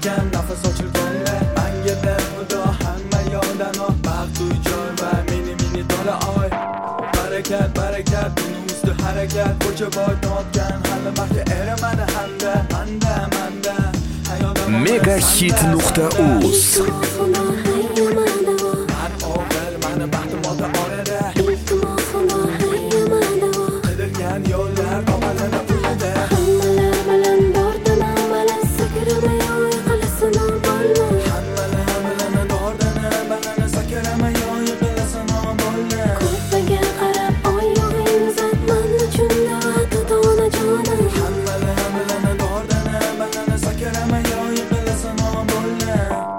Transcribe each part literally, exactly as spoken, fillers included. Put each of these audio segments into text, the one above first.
ekan nafas ochilganda menga ber xudo hamma yo'ldan o baxt uy joy va mini mini to'la oy barakat barakat buni usti harakat ko'cha boy totgan hali baxtga eramadi hamda manda manda megahit nuqta uz har og'ir mani baxtim ota orada qidirgan yo'llar omalana uyida hammalar bilan bordan amalan sakramay oy qilasan bo'lma hammalar bilan bordan amalan sakramay oy qilasan bo'lma ko'rpaga qarab oy yo'g'ing uzatman uchun da'vat dona jonim hammalar bilan bordan amalan sakramay oy qilasan bo'lma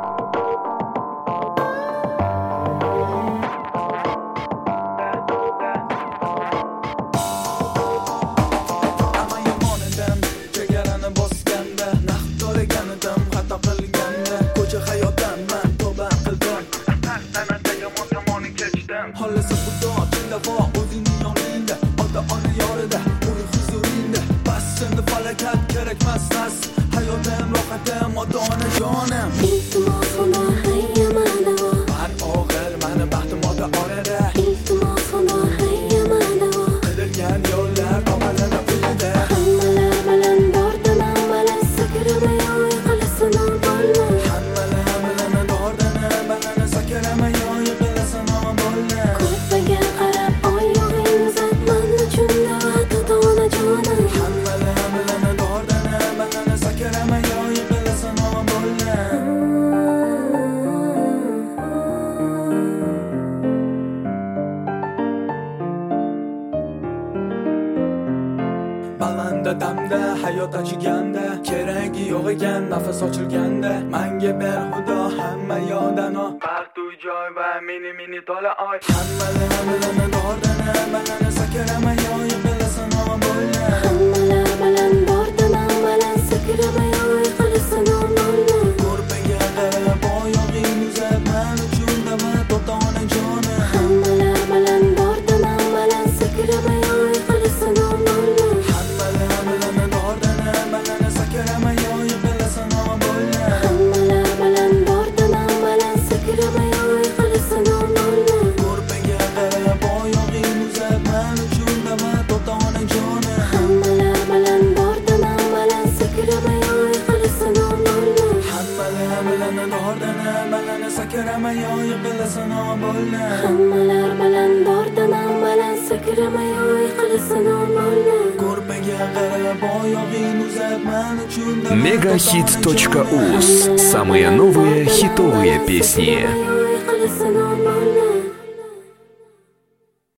Hollasa xudo chinda vo o'zining yoningda ota ona yorida uy huzuringda bas senda falokat kerakmas tas hayotim rohatim ota ona jonim iltimos xudo hayyamada vo har og'ir mani baxtim ota orada iltimos xudo hayyamada vo qidirgan yo'llar omalana uyida hammalar bilan bordan amalan sakramay oy qilasan bo'lma hammalar bilan bordan amalan sakramay oy qilasan bo'lma ko'rpaga qarab oy yo'g'ing uzatman uchun da'vat dona jonim hammalar bilan bordan amalan sakramay oy qilasan bo'lma balanda damda hayot achiganda keragi yo'q ekan nafas ochilganda menga ber xudo hamma yo'ldan o baxt uy joy va mini mini to'la oy hammalar bilan bordan amalan sakramay oy qilasan bo'lma hammalar bilan bordan amalan sakramay oy qilasan bo'lma ko'rpaga qarab oyog'ing uzatman uchun da'vat ota ona jonim hammalar bilan bordan amalan sakramay oy qilasan bo'lma hammalar bilan bordan amalan sakramay oy qilasan bo'lma hammalar bilan bordan amalan sakramay oy qilasan bo'lma ko'rpaga qarab oyog'ing uzatman uchun da'vat ota ona jonim hammalar bilan bordan amalan sakramay oy qilasan bo'lma hammalar bilan bordan amalan sakramay oy qilasan bo'lma hammalar bilan bordan amalan sakramay oy qilasan bo'lma ko'rpaga qarab oyog'ing uzatman uchun megahit точка уз. Самые новые хитовые песни. qilasan